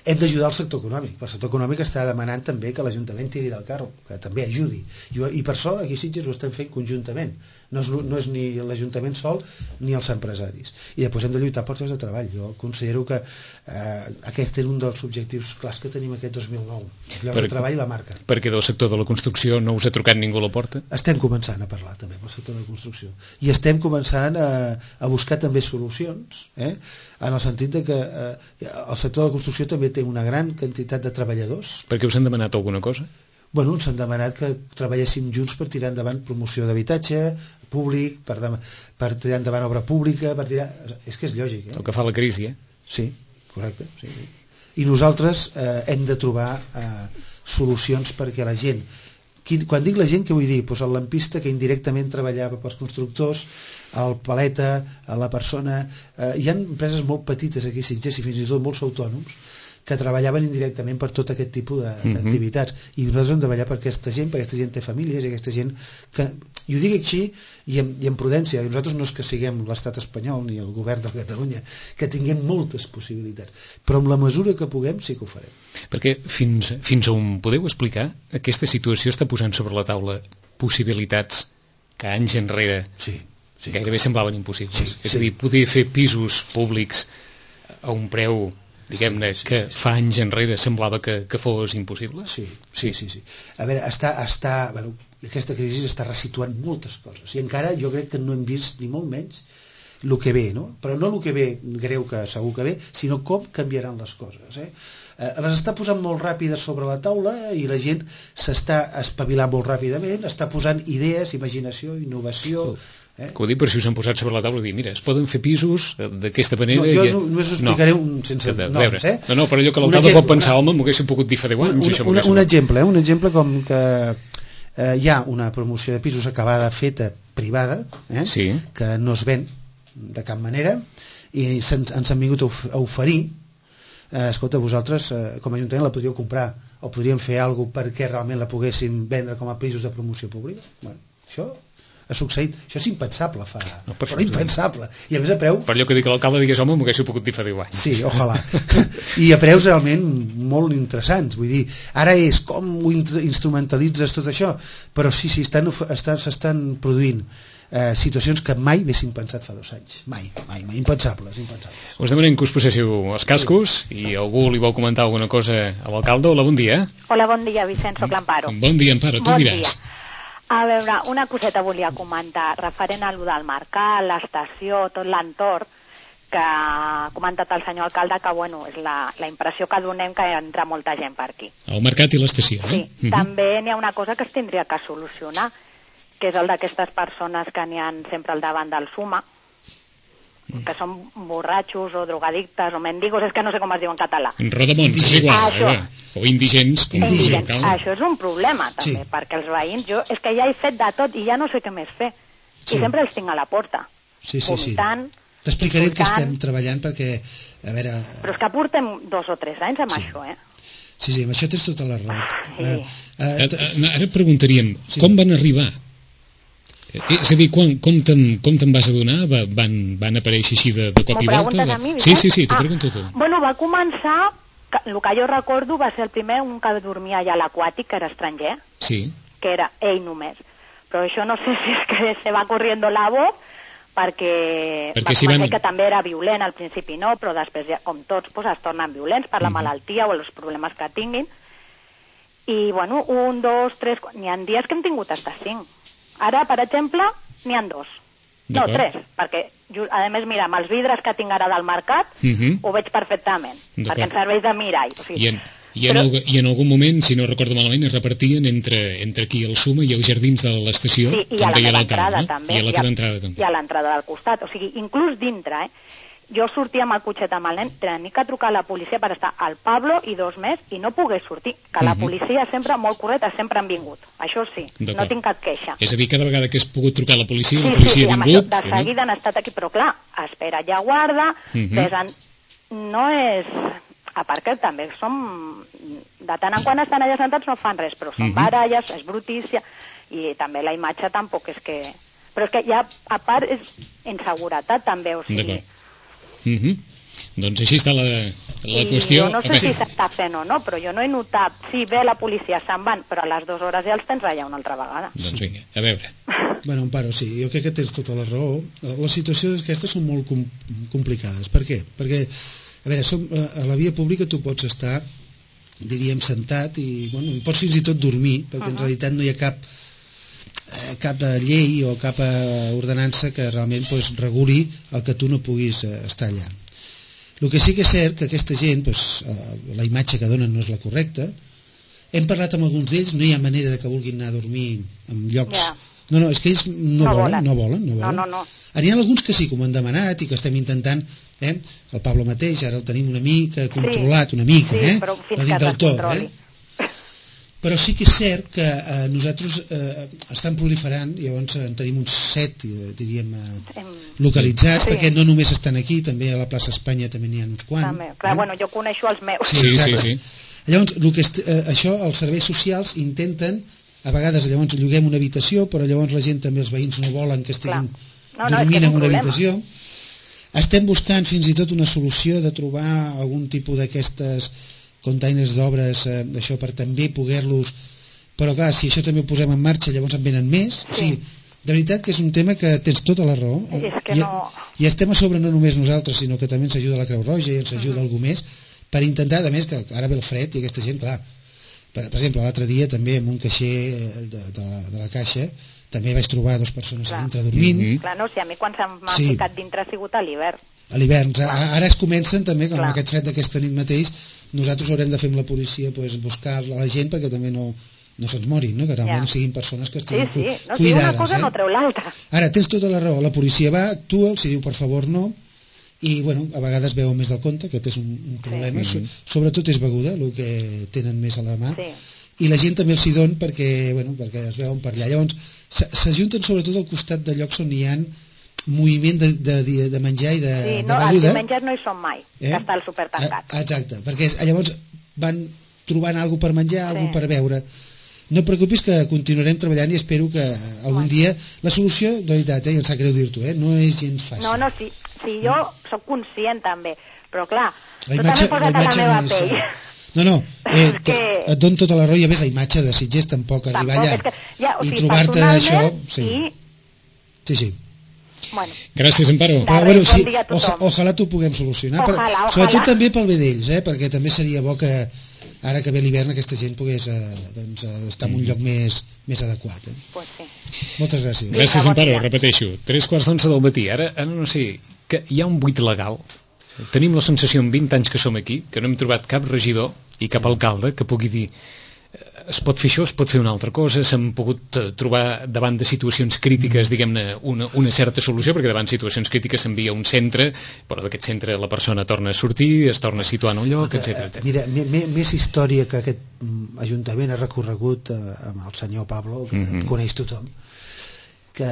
Speaker 3: Hem d'ajudar el sector econòmic. El sector econòmic està demanant també que l'Ajuntament tiri del carro, que també ajudi. I per sort aquí a Sitges ho estem fent conjuntament. No és ni l'Ajuntament sol ni els empresaris. I després hem de lluitar per llocs de treball. Jo considero que aquest és un dels objectius clars que tenim aquest 2009. El lloc de treball i la marca.
Speaker 2: Perquè del sector de la construcció no us ha trucat ningú a la porta?
Speaker 3: Estem començant a parlar també del sector de la construcció. I estem començant a buscar també solucions, en el sentit de que el sector de la construcció també té una gran quantitat de treballadors.
Speaker 2: Perquè us han demanat alguna cosa?
Speaker 3: Bueno, ens han demanat que treballéssim junts per tirar endavant promoció d'habitatge públic, per tirar endavant obra pública, és que és lògic.
Speaker 2: El que fa la crisi,
Speaker 3: Sí, correcte. Sí. I nosaltres hem de trobar solucions perquè la gent, quan dic la gent, què vull dir? Pues el lampista que indirectament treballava pels constructors, el paleta, la persona... hi ha empreses molt petites aquí a Sitges i fins i tot molts autònoms que treballaven indirectament per tot aquest tipus d'activitats. I nosaltres hem de treballar per aquesta gent té famílies, i aquesta gent que... I ho dic així i amb prudència. I nosaltres no és que siguem l'estat espanyol ni el govern de Catalunya, que tinguem moltes possibilitats. Però amb la mesura que puguem sí que ho farem.
Speaker 2: Perquè fins on podeu explicar, aquesta situació està posant sobre la taula possibilitats que anys enrere gairebé semblaven impossibles. És a dir, poder fer pisos públics a un preu... diguem-ne, que fa anys enrere semblava que fos impossible?
Speaker 3: Sí. A veure, aquesta crisi està resituant moltes coses, i encara jo crec que no hem vist ni molt menys el que ve, no? Però no el que ve greu, que segur que ve, sinó com canviaran les coses. Les està posant molt ràpides sobre la taula i la gent s'està espavilant molt ràpidament, està posant idees, imaginació, innovació...
Speaker 2: Que ho dic per si us han posat sobre la taula i dir, mira, es poden fer pisos d'aquesta manera...
Speaker 3: Jo només us explicaré sense noms,
Speaker 2: No, però allò que l'alcalde pot pensar, home, m'ho haguéssim pogut dir fa 10 anys.
Speaker 3: Un exemple com que hi ha una promoció de pisos acabada, feta, privada, que no es ven de cap manera, i ens han vingut a oferir, escolta, vosaltres com a Ajuntament la podríeu comprar, o podríem fer alguna cosa perquè realment la poguéssim vendre com a pisos de promoció pública. Bueno, això ha succeït. Això és impensable però impensable. I a més a preu...
Speaker 2: Per allò que dic l'alcalde digués, home, m'ho haguéssiu pogut dir fa 10 anys.
Speaker 3: Sí, ojalà. I a preus realment molt interessants. Vull dir, ara és com ho instrumentalitzes tot això, però sí, s'estan produint situacions que mai haguéssim pensat fa 2 anys. Mai, impensables.
Speaker 2: Us demanem que us poséssiu els cascos i algú li vol comentar alguna cosa a l'alcalde. Hola, bon dia.
Speaker 4: Hola, bon dia, Vicent, soc l'Amparo.
Speaker 2: Bon dia, Amparo, tu diràs.
Speaker 4: A veure, una coseta volia comentar referent a allò del mercat, l'estació, tot l'entorn, que ha comentat el senyor alcalde que, bueno, és la impressió que donem que entra molta gent per aquí.
Speaker 2: El mercat i l'estació,
Speaker 4: Sí, també n'hi ha una cosa que es tindria que solucionar, que és el d'aquestes persones que n'hi ha sempre al davant del Suma, que són borratxos o drogadictes o mendigos, és que no sé com es diu en català.
Speaker 2: Rodamons, és igual, o indigents.
Speaker 4: Això és un problema també, perquè els veïns, és que ja he fet de tot i ja no sé què més fer, i sempre els tinc a la porta, vomitant.
Speaker 3: T'explicaré que estem treballant perquè, a veure...
Speaker 4: Però és que portem 2 o 3 anys amb això,
Speaker 3: Sí, amb això tens tota la raó.
Speaker 2: Ara preguntaríem, com van arribar? És a dir, com te'n vas adonar? Van aparèixer així de cop i volta?
Speaker 4: M'ho preguntes a mi, Vicent?
Speaker 2: Sí, t'ho pregunto tu.
Speaker 4: Bueno, va començar, el que jo recordo va ser el primer, un que dormia allà a l'Aquàtic, que era estranger, que era ell només. Però això no sé si és que se va corriendo la voz, perquè va començar que també era violent al principi, no, però després, com tots, es tornen violents per la malaltia o els problemes que tinguin. I, bueno, 1, 2, 3... N'hi ha dies que hem tingut hasta 5. Ara, per exemple, n'hi ha 2. No, 3, perquè, a més, mira, amb els vidres que tinc ara del mercat, ho veig perfectament, perquè em serveix de mirall.
Speaker 2: I en algun moment, si no recordo malament, es repartien entre aquí el Suma i els jardins de l'estació,
Speaker 4: com deia l'alcalde, també.
Speaker 2: I a la teva entrada també.
Speaker 4: I a l'entrada del costat, o sigui, inclús dintre, jo sortia amb el cotxet amb el nen, tenia que trucar a la policia per estar al Pablo i 2 més i no pogués sortir, que la policia sempre molt correcta, sempre han vingut, això sí, no tinc cap queixa.
Speaker 2: És a dir, cada vegada que has pogut trucar a la policia ha vingut.
Speaker 4: De seguida han estat aquí, però clar, espera ja guarda, no és... A part que també som... De tant en quan estan allà sentats no fan res, però són baralles, és brutícia, i també la imatge tampoc és que... Però és que ja, a part, és inseguretat també, o sigui...
Speaker 2: Doncs així està La qüestió...
Speaker 4: Jo no sé si s'està fent o no, però jo no he notat. Sí, ve la policia, se'n van, però a les 2 hores ja els tens allà una altra vegada.
Speaker 2: Doncs vinga, a veure.
Speaker 3: Bueno, Amparo, sí, jo crec que tens tota la raó. Les situacions aquestes són molt complicades. Per què? Perquè, a veure, a la via pública tu pots estar, diríem, sentat i, bueno, pots fins i tot dormir, perquè en realitat no hi ha cap llei o cap ordenança que realment reguli el que tu no puguis estar allà. El que sí que és cert que aquesta gent, la imatge que donen no és la correcta. Hem parlat amb alguns d'ells, no hi ha manera de que vulguin anar a dormir en llocs... No, és que ells no volen.
Speaker 4: No.
Speaker 3: N'hi ha alguns que sí, com han demanat i que estem intentant, el Pablo mateix, ara el tenim una mica controlat, una mica,
Speaker 4: però fins que es controli.
Speaker 3: Però sí que és cert que nosaltres estan proliferant, llavors en tenim uns 7, diríem, localitzats, perquè no només estan aquí, també a la plaça Espanya també n'hi ha uns quants.
Speaker 4: També. Clar, bueno, jo coneixo els meus.
Speaker 2: Sí.
Speaker 3: Llavors, això els serveis socials intenten, a vegades llavors lloguem una habitació, però llavors la gent també, els veïns no volen que estiguin dormint en una habitació. Estem buscant fins i tot una solució de trobar algun tipus d'aquestes containers d'obres, això per també poder-los... Però clar, si això també ho posem en marxa, llavors en venen més. O sigui, de veritat que és un tema que tens tota la raó. I estem a sobre no només nosaltres, sinó que també ens ajuda la Creu Roja i ens ajuda algú més, per intentar, a més, que ara ve el fred i aquesta gent, clar, per exemple, l'altre dia també en un caixer de la Caixa també vaig trobar 2 persones a dintre dormint.
Speaker 4: Clar, no, si a mi quan m'han ficat dintre ha sigut a l'hivern.
Speaker 3: A l'hivern. Ara es comencen també, com aquest fred d'aquesta nit mateix, nosaltres haurem de fer amb la policia buscar la gent perquè també no se'ns morin, que realment siguin persones que estiguin cuidades.
Speaker 4: Si una cosa no treu l'altra.
Speaker 3: Ara, tens tota la raó, la policia va, actua, els diu per favor no, i bueno, a vegades veuen més del compte, que és un problema, sobretot és beguda, el que tenen més a la mà, i la gent també els hi don perquè es veuen per allà. Llavors, s'ajunten sobretot al costat de llocs on hi ha moviment de menjar i de beguda.
Speaker 4: Els diumenges no hi són mai, que està el súper tancat.
Speaker 3: Exacte, perquè llavors van trobant alguna per menjar, alguna per beure. No et preocupis que continuarem treballant i espero que algun dia... La solució, de veritat, em sap greu dir-t'ho, no és gens fàcil.
Speaker 4: No, sí, jo soc conscient també, però clar, tu també posa't a la meva pell.
Speaker 3: No, et dono tota la raó i a més la imatge de Sitges tampoc arribar allà i trobar-te això... Sí.
Speaker 4: Bueno.
Speaker 2: Gràcies, Amparo.
Speaker 3: Sí, ojalà t'ho puguem solucionar. Sobretot també pel bé d'ells, perquè també seria bo que ara que ve l'hivern aquesta gent pogués estar en un lloc més adequat.
Speaker 4: Pues sí.
Speaker 3: Moltes gràcies.
Speaker 2: Gràcies, Amparo, repeteixo. 3:45 del matí. Ara no sé, que hi ha un buit legal. Tenim la sensació en 20 anys que som aquí, que no hem trobat cap regidor i cap alcalde que pugui dir es pot fer això, es pot fer una altra cosa, s'han pogut trobar davant de situacions crítiques, diguem-ne, una certa solució, perquè davant situacions crítiques s'envia un centre, però d'aquest centre la persona torna a sortir, es torna a situar en un lloc, etc.
Speaker 3: Mira, més història que aquest Ajuntament ha recorregut amb el senyor Pablo, que coneix tothom, que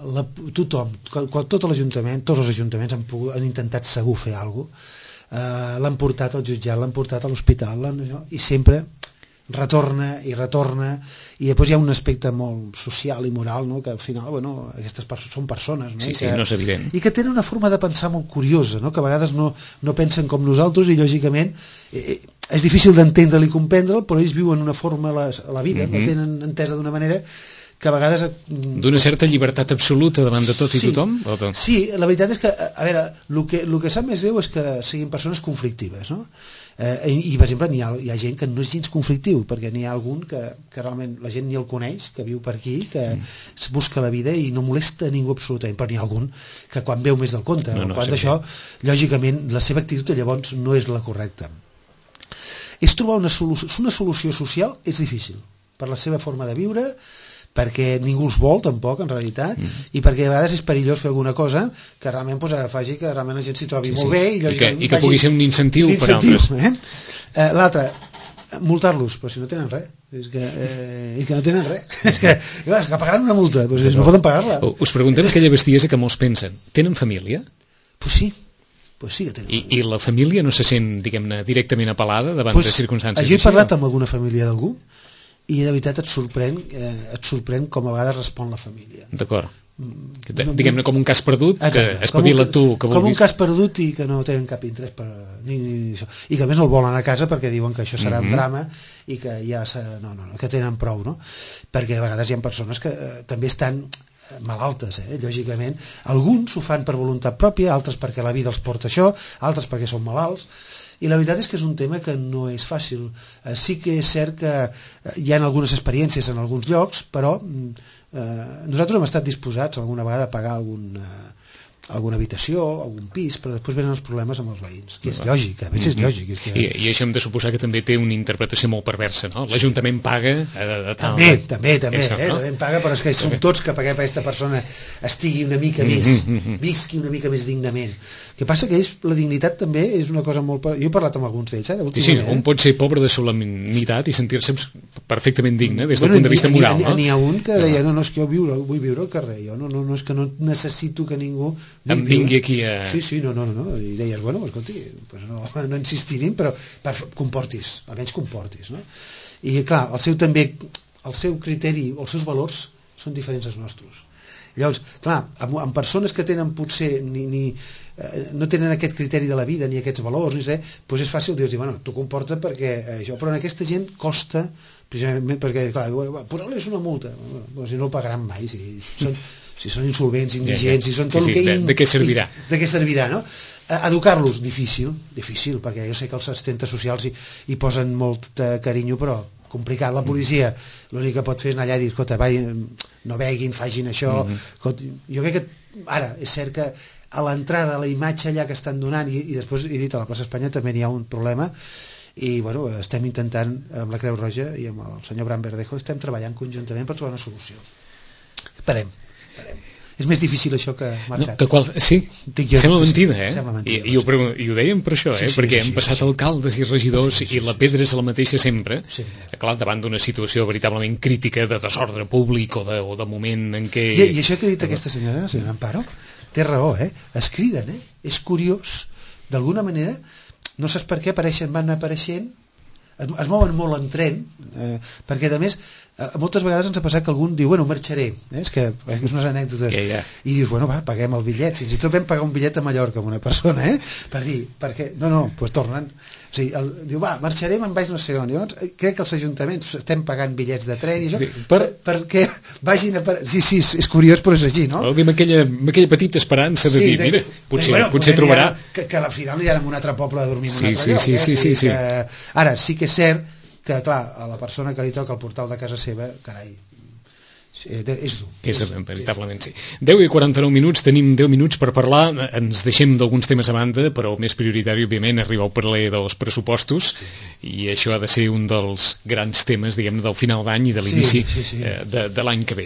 Speaker 3: tot l'Ajuntament, tots els ajuntaments han intentat segur fer alguna cosa, l'han portat al jutjat, l'han portat a l'hospital, i sempre retorna, i després hi ha un aspecte molt social i moral, que al final, aquestes són persones,
Speaker 2: sí, no és evident,
Speaker 3: i que tenen una forma de pensar molt curiosa, que a vegades no pensen com nosaltres i lògicament és difícil d'entendre-li i comprendre'l, però ells viuen una forma a la vida, la tenen entesa d'una manera que a vegades...
Speaker 2: D'una certa llibertat absoluta davant de tot i tothom?
Speaker 3: Sí, la veritat és que, a veure, el que sap més greu és que siguin persones conflictives, no? I per exemple hi ha gent que no és gens conflictiu, perquè n'hi ha algun que realment la gent ni el coneix, que viu per aquí, que es busca la vida i no molesta a ningú absolutament, però n'hi ha algun que quan veu més del compte quan d'això, lògicament la seva actitud llavors no és la correcta. És trobar una solució social és difícil, per la seva forma de viure, perquè ningú els vol tampoc en realitat, i perquè a vegades és perillós fer alguna cosa que realment faci que realment la gent s'hi trobi molt bé
Speaker 2: i que pugui ser un incentiu per altres.
Speaker 3: L'altre, multar-los, però si no tenen res, és que no tenen res, és que pagaran una multa, no poden pagar-la.
Speaker 2: Us preguntem aquella bestiesa que molts pensen, tenen família?
Speaker 3: Pues sí que tenen família.
Speaker 2: I la família no se sent, diguem-ne, directament apel·lada davant de circumstàncies així?
Speaker 3: Jo he parlat amb alguna família d'algú i de veritat et sorprèn com a vegades respon la família.
Speaker 2: D'acord. diguem-ne com un cas perdut, exacte, que espavila tu que vulguis.
Speaker 3: Com un cas perdut i que no tenen cap interès ni això. I que a més no el volen a casa perquè diuen que això serà un drama i que ja que tenen prou, no? Perquè a vegades hi ha persones que també estan malaltes, lògicament. Alguns ho fan per voluntat pròpia, altres perquè la vida els porta això, altres perquè són malalts, i la veritat és que és un tema que no és fàcil. Sí que és cert que hi ha algunes experiències en alguns llocs, però nosaltres hem estat disposats alguna vegada a pagar alguna habitació, algun pis, però després venen els problemes amb els veïns, que és lògic, a més és lògic.
Speaker 2: I això hem de suposar que també té una interpretació molt perversa, no? L'Ajuntament paga
Speaker 3: també, també paga, però és que som tots que paguem per aquesta persona estigui una mica més, visqui una mica més dignament. El que passa que la dignitat també és una cosa molt... Jo he parlat amb alguns d'ells,
Speaker 2: Sí, un pot ser pobre de solemnitat i sentir-se perfectament digne des del punt de vista moral, no?
Speaker 3: N'hi ha un que deia, no, és que jo vull viure al carrer, jo no és que no necessito que ningú
Speaker 2: em vingui aquí a...
Speaker 3: Sí, no, i deies, bueno, escolti, pues no insistirem, però almenys comportis, no? I clar, el seu criteri, els seus valors són diferents als nostres. Llavors, clar, amb persones que tenen potser no tenen aquest criteri de la vida ni aquests valors, doncs és fàcil dir-los, bueno, tu comporta perquè això, però en aquesta gent costa, precisament perquè, clar, posar-los una multa, si no el pagaran mai, si són insolvents, indigents, si són tot el que...
Speaker 2: De què servirà?
Speaker 3: De què servirà, no? Educar-los, difícil, perquè jo sé que els assistents socials hi posen molt carinyo, però complicat. La policia l'únic que pot fer és anar allà i dir, escolta, no beguin, facin això. Jo crec que ara és cert que a l'entrada, a la imatge allà que estan donant, i després he dit a la plaça Espanya també n'hi ha un problema, i bueno, estem intentant amb la Creu Roja i amb el senyor Bran Verdejo estem treballant conjuntament per trobar una solució. Esperem. És més difícil això que marcat.
Speaker 2: Sí, sembla mentida,
Speaker 3: Sembla mentida,
Speaker 2: I ho dèiem per això, perquè hem passat alcaldes i regidors i la pedra és la mateixa sempre. Clar, davant d'una situació veritablement crítica de desordre públic o de moment en què...
Speaker 3: I això que ha dit aquesta senyora Amparo, té raó, es criden, és curiós, d'alguna manera, no saps per què van apareixent, es mouen molt en tren, perquè a més moltes vegades ens ha passat que algun diu, bueno, marxaré, és que és unes anècdotes, i dius, bueno, va, paguem el bitllet, fins i tot vam pagar un bitllet a Mallorca amb una persona, per dir, perquè, doncs tornen, o sigui, diu, va, marxaré, me'n vaig no sé on, llavors crec que els ajuntaments estem pagant bitllets de tren i això, perquè vagin a... Sí, és curiós, però és així, no?
Speaker 2: Amb aquella petita esperança de dir, mira, potser trobarà...
Speaker 3: Que al final aniran a un altre poble a dormir en un altre
Speaker 2: lloc.
Speaker 3: Sí. Ara, sí que és cert que, clar, a la persona que li toca el portal de casa seva, carai, és dur.
Speaker 2: Veritablement sí. 10:49, tenim 10 minuts per parlar, ens deixem d'alguns temes a banda, però el més prioritari, òbviament, arriba al parler dels pressupostos, i això ha de ser un dels grans temes, diguem-ne, del final d'any i de l'inici de l'any que ve.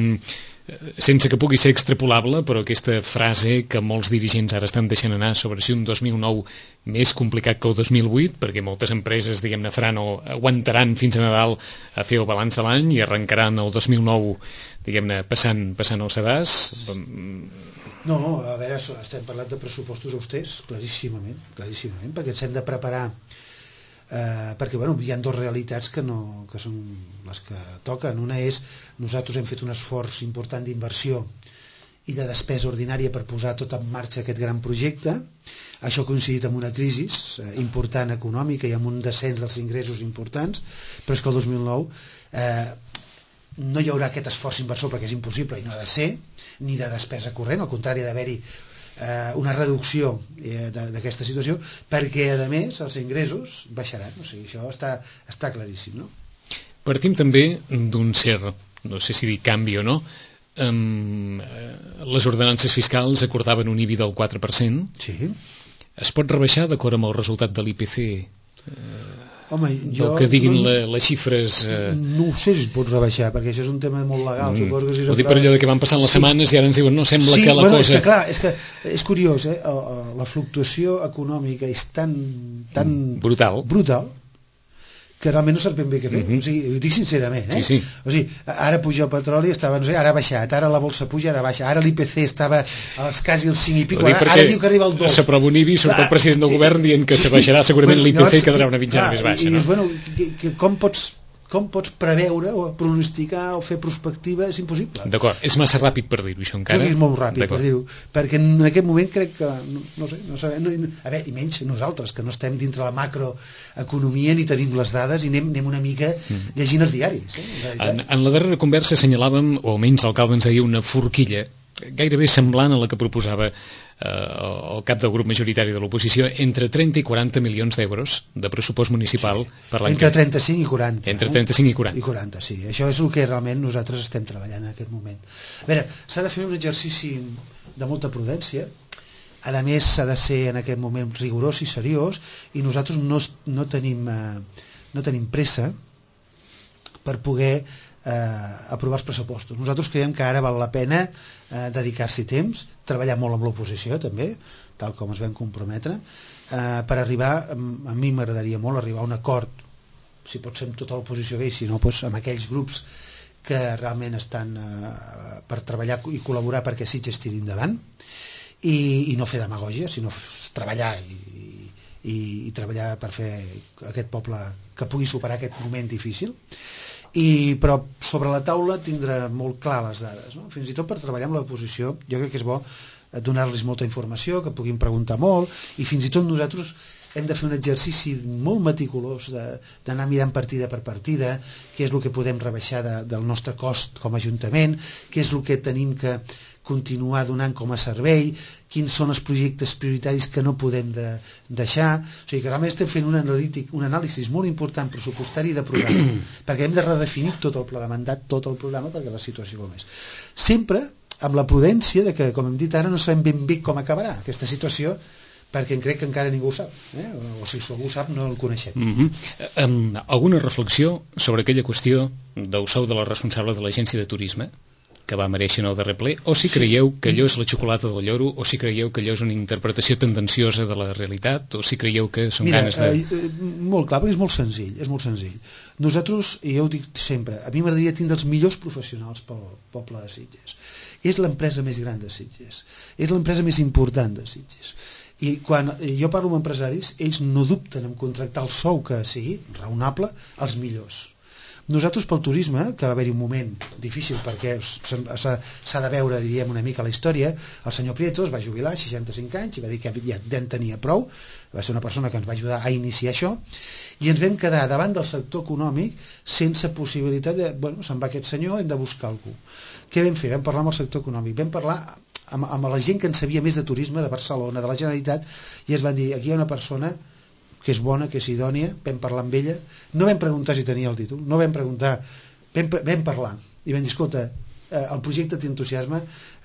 Speaker 2: Sense que pugui ser extrapolable, però aquesta frase que molts dirigents ara estan deixant anar sobre si un 2009 més complicat que el 2008, perquè moltes empreses, diguem-ne, faran o aguantaran fins a Nadal a fer el balanç de l'any i arrencaran el 2009, diguem-ne, passant el sedàs.
Speaker 3: No, a veure, estem parlant de pressupostos austers, claríssimament, perquè ens hem de preparar, perquè bueno, hi ha dues realitats que són les que toquen. Una és, nosaltres hem fet un esforç important d'inversió i de despesa ordinària per posar tot en marxa aquest gran projecte. Això ha coincidit amb una crisi important econòmica i amb un descens dels ingressos importants, però és que el 2009 no hi haurà aquest esforç inversor perquè és impossible i no ha de ser, ni de despesa corrent, al contrari d'haver-hi una reducció d'aquesta situació, perquè a més els ingressos baixaran, o sigui, això està claríssim, no?
Speaker 2: Partim també d'un cert, no sé si dir canvi o no, les ordenances fiscals acordaven un IBI del 4%.
Speaker 3: Sí.
Speaker 2: Es pot rebaixar d'acord amb el resultat de l'IPC?
Speaker 3: Home,
Speaker 2: del que diguin les xifres...
Speaker 3: No ho sé si es pot rebaixar, perquè això és un tema molt legal. Suposo que si
Speaker 2: ho dic per allò que van passant les setmanes i ara ens diuen, no, sembla que la cosa...
Speaker 3: És que és curiós, la fluctuació econòmica és tan
Speaker 2: brutal
Speaker 3: que realment no sap ben bé què fer. O sigui, ho dic sincerament,
Speaker 2: Sí.
Speaker 3: O sigui, ara puja el petroli, estava, no sé, ara ha baixat, ara la bolsa puja, ara baixa, ara l'IPC estava als quasi els 5 i pico, ara diu que arriba al 2.
Speaker 2: S'aprova un IBI, surt el president del govern dient que se baixarà segurament l'IPC i quedarà una mitjana més baixa.
Speaker 3: I dius, bueno, com com pots preveure o pronosticar o fer prospectiva? És impossible.
Speaker 2: D'acord, és massa ràpid per dir-ho, això encara.
Speaker 3: És molt ràpid per dir-ho, perquè en aquest moment crec que, no sé, no sabem, a veure, i menys nosaltres, que no estem dintre la macroeconomia ni tenim les dades i anem una mica llegint els diaris.
Speaker 2: En la darrera conversa assenyalàvem, o almenys l'alcalde ens deia, una forquilla gairebé semblant a la que proposava el cap del grup majoritari de l'oposició, entre 30 i 40 milions d'euros de pressupost municipal per l'any.
Speaker 3: Entre 35 i 40.
Speaker 2: Entre 35 i 40.
Speaker 3: I 40, sí. Això és el que realment nosaltres estem treballant en aquest moment. A veure, s'ha de fer un exercici de molta prudència, a més s'ha de ser en aquest moment rigorós i seriós, i nosaltres no tenim pressa per poder aprovar els pressupostos. Nosaltres creiem que ara val la pena dedicar-s'hi temps, treballar molt amb l'oposició també, tal com ens vam comprometre, per arribar, a mi m'agradaria molt arribar a un acord, si pot ser amb tota l'oposició bé, si no amb aquells grups que realment estan per treballar i col·laborar perquè Sitges tiri endavant, i no fer demagògia, sinó treballar i treballar per fer aquest poble que pugui superar aquest moment difícil. Però sobre la taula tindrà molt clar les dades, no? Fins i tot per treballar amb l'oposició jo crec que és bo donar-los molta informació, que puguin preguntar molt, i fins i tot nosaltres hem de fer un exercici molt meticulós d'anar mirant partida per partida què és el que podem rebaixar del nostre cost com a Ajuntament, què és el que tenim que continuar donant com a servei, quins són els projectes prioritaris que no podem deixar. O sigui que realment estem fent un anàlisi molt important pressupostari de programa, perquè hem de redefinir tot el pla de mandat, tot el programa, perquè la situació com és. Sempre amb la prudència de que, com hem dit ara, no sabem ben bé com acabarà aquesta situació, perquè crec que encara ningú ho sap, o si algú ho sap no el coneixem.
Speaker 2: Alguna reflexió sobre aquella qüestió del sou de la responsable de l'agència de turisme que va mereixer en el darrer ple, o si creieu que allò és la xocolata del lloro, o si creieu que allò és una interpretació tendenciosa de la realitat, o si creieu que són ganes de...
Speaker 3: Molt clar, perquè és molt senzill. Nosaltres, i jo ho dic sempre, a mi m'agradaria tindre els millors professionals pel poble de Sitges. És l'empresa més gran de Sitges, és l'empresa més important de Sitges. I quan jo parlo amb empresaris, ells no dubten en contractar el sou que sigui raonable als millors. Nosaltres pel turisme, que va haver-hi un moment difícil perquè s'ha de veure, diríem, una mica la història, el senyor Prieto es va jubilar a 65 anys i va dir que ja en tenia prou, va ser una persona que ens va ajudar a iniciar això, i ens vam quedar davant del sector econòmic sense possibilitat de, se'n va aquest senyor, hem de buscar algú. Què vam fer? Vam parlar amb el sector econòmic, vam parlar amb la gent que en sabia més de turisme, de Barcelona, de la Generalitat, i es van dir, aquí hi ha una persona que és bona, que és idònia, vam parlar amb ella, no vam preguntar si tenia el títol, no vam preguntar, vam parlar, i vam dir, escolta, el projecte t'entusiasma,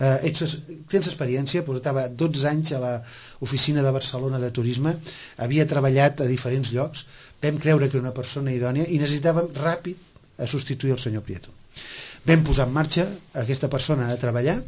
Speaker 3: tens experiència, portava 12 anys a l'oficina de Barcelona de turisme, havia treballat a diferents llocs, vam creure que era una persona idònia i necessitàvem ràpid a substituir el senyor Prieto. Vam posar en marxa aquesta persona a treballar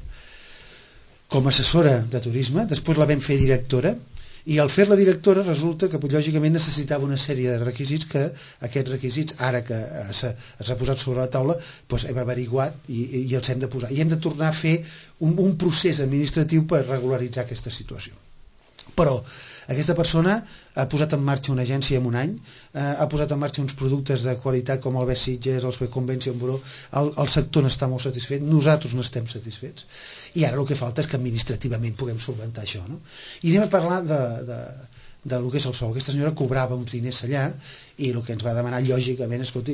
Speaker 3: com a assessora de turisme, després la vam fer directora, i al fer-la directora resulta que lògicament necessitava una sèrie de requisits que aquests requisits, ara que s'ha posat sobre la taula, hem averiguat i els hem de posar. I hem de tornar a fer un procés administratiu per regularitzar aquesta situació. Però aquesta persona ha posat en marxa una agència en un any, ha posat en marxa uns productes de qualitat com el Best Sitges, el Convention Bureau, el sector n'està molt satisfet, nosaltres n'estem satisfets, i ara el que falta és que administrativament puguem solventar això, no? I anem a parlar de lo que és el sou. Aquesta senyora cobrava uns diners allà i el que ens va demanar lògicament, escolti,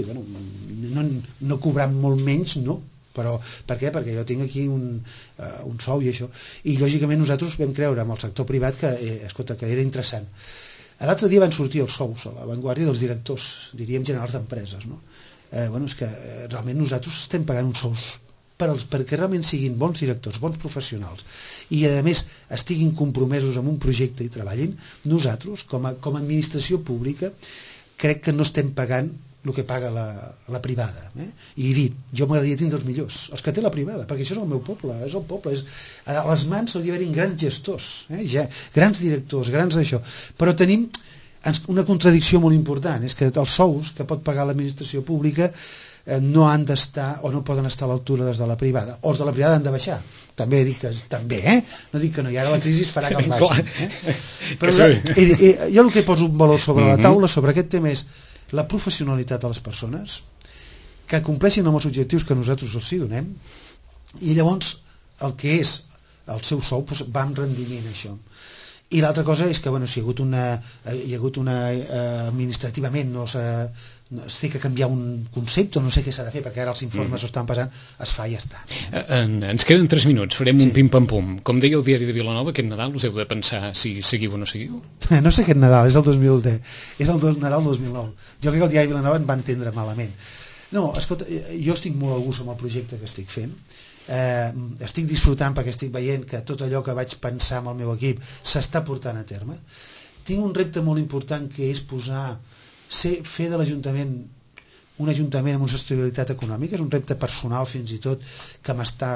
Speaker 3: no cobrant molt menys, no. Però per què? Perquè jo tinc aquí un sou i això, i lògicament nosaltres vam creure amb el sector privat que era interessant. L'altre dia van sortir els sous a l'avantguàrdia dels directors, diríem generals d'empreses, no? És que realment nosaltres estem pagant uns sous perquè realment siguin bons directors, bons professionals, i a més estiguin compromesos amb un projecte i treballin. Nosaltres com a administració pública crec que no estem pagant el que paga la privada, i he dit, jo m'agradaria tindre els millors, els que té la privada, perquè això és el meu poble, és el poble, a les mans hauria d'haver-hi grans gestors, grans directors, grans d'això, però tenim una contradicció molt important, és que els sous que pot pagar l'administració pública no han d'estar o no poden estar a l'altura dels de la privada, o els de la privada han de baixar. També dic que també, no dic que no, i ara la crisi farà que els baixin. Però jo el que poso un valor sobre la taula sobre aquest tema és la professionalitat de les persones que compleixin amb els objectius que nosaltres els hi donem, i llavors el que és el seu sou va amb rendiment, això. I l'altra cosa és que si hi ha hagut una administrativament no es té que canviar un concepte, no sé què s'ha de fer, perquè ara els informes estan passant, es fa i ja està.
Speaker 2: Ens queden 3 minuts, farem un pim-pam-pum. Com deia el diari de Vilanova, aquest Nadal us heu de pensar si seguiu o no seguiu?
Speaker 3: No sé aquest Nadal, és el 2010, és el Nadal 2009. Jo crec que el diari de Vilanova en va entendre malament. No, escolta, jo estic molt a gust amb el projecte que estic fent, estic disfrutant perquè estic veient que tot allò que vaig pensar amb el meu equip s'està portant a terme. Tinc un repte molt important, que és fer de l'Ajuntament un ajuntament amb una sostenibilitat econòmica. És un repte personal fins i tot que m'està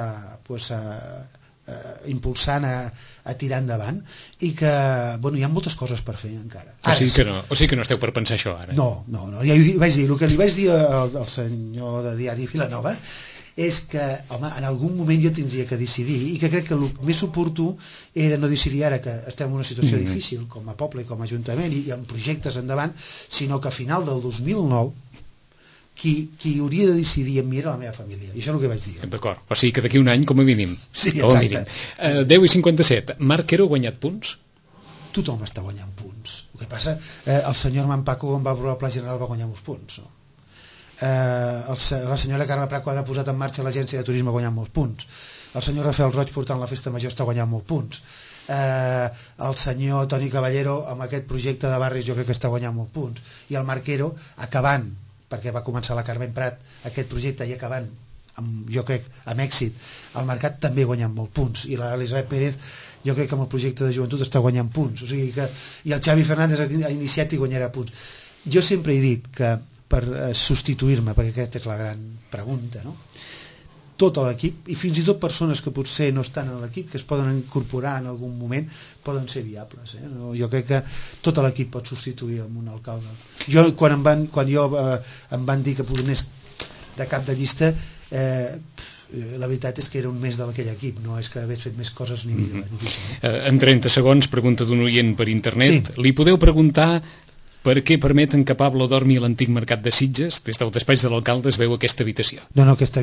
Speaker 3: impulsant a tirar endavant, i que hi ha moltes coses per fer encara.
Speaker 2: O sigui que no esteu per pensar això ara?
Speaker 3: No, ja vaig dir, el que li vaig dir al senyor de Diari Vilanova és que, home, en algun moment jo tindria que decidir, i que crec que el més oportú era no decidir ara que estem en una situació difícil com a poble i com a ajuntament i amb projectes endavant, sinó que a final del 2009 qui hauria de decidir amb mi era la meva família, i això és el que vaig dir.
Speaker 2: D'acord, o sigui que d'aquí un any com a mínim.
Speaker 3: Sí, exacte.
Speaker 2: 10:57, Marc Quero ha guanyat punts?
Speaker 3: Tothom està guanyant punts. El que passa, el senyor Armand Paco, quan va aprovar el Pla General, va guanyar molts punts, no? La senyora Carme Prat, quan ha posat en marxa l'agència de turisme, ha guanyat molts punts. El senyor Rafael Roig, portant la festa major, està guanyant molts punts. El senyor Toni Caballero, amb aquest projecte de barris, jo crec que està guanyant molts punts. I el Marc Quero, acabant, perquè va començar la Carmen Prat aquest projecte, i acabant jo crec amb èxit el Mercat, també guanyant molts punts. I l'Elisabet Pérez, jo crec que amb el projecte de joventut està guanyant punts, o sigui que, i el Xavi Fernández ha iniciat i guanyarà punts. Jo sempre he dit que per substituir-me, perquè aquesta és la gran pregunta, no? Tot l'equip, i fins i tot persones que potser no estan en l'equip, que es poden incorporar en algun moment, poden ser viables, Jo crec que tot l'equip pot substituir amb un alcalde. Quan em van dir que anés de cap de llista, la veritat és que era un mes d'aquell equip, no és que hagués fet més coses ni millor.
Speaker 2: En 30 segons, pregunta d'un oient per internet. Li podeu preguntar per què permeten que Pablo dormi a l'antic mercat de Sitges? Des del despatx de l'alcalde es veu aquesta habitació.
Speaker 3: No, aquesta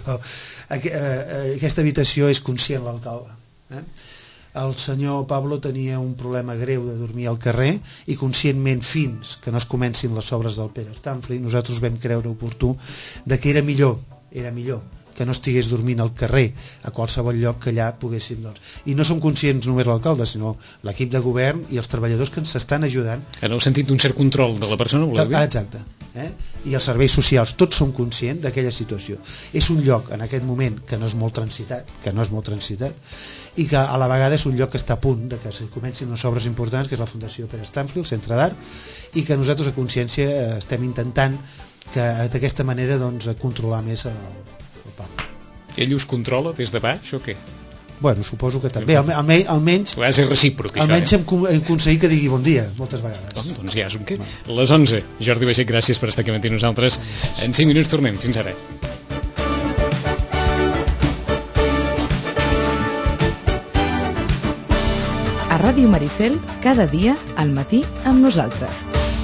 Speaker 3: habitació és conscient l'alcalde. El senyor Pablo tenia un problema greu de dormir al carrer, i conscientment, fins que no es comencin les obres del Pere Stanfli, nosaltres vam creure oportú de que era millor que no estigués dormint al carrer, a qualsevol lloc que allà poguéssim, i no som conscients només l'alcalde, sinó l'equip de govern i els treballadors que ens estan ajudant.
Speaker 2: En el sentit d'un cert control de la persona, voleu dir?
Speaker 3: Exacte. I els serveis socials, tots som conscients d'aquella situació. És un lloc en aquest moment que no és molt transitat, i que a la vegada és un lloc que està a punt de que comencin les obres importants, que és la Fundació Pere Stanfli, el Centre d'Art, i que nosaltres a consciència estem intentant que d'aquesta manera controlar més el Pablo.
Speaker 2: Ell us controla des de baix o què?
Speaker 3: Bueno, suposo que també, almenys
Speaker 2: és recíproc, això,
Speaker 3: almenys hem aconseguit que digui bon dia moltes vegades.
Speaker 2: Doncs ja és un què. Les 11. Jordi Baixet, gràcies per estar aquí amb nosaltres. En 5 minuts tornem. Fins ara.
Speaker 1: A Ràdio Maricel, cada dia al matí amb nosaltres.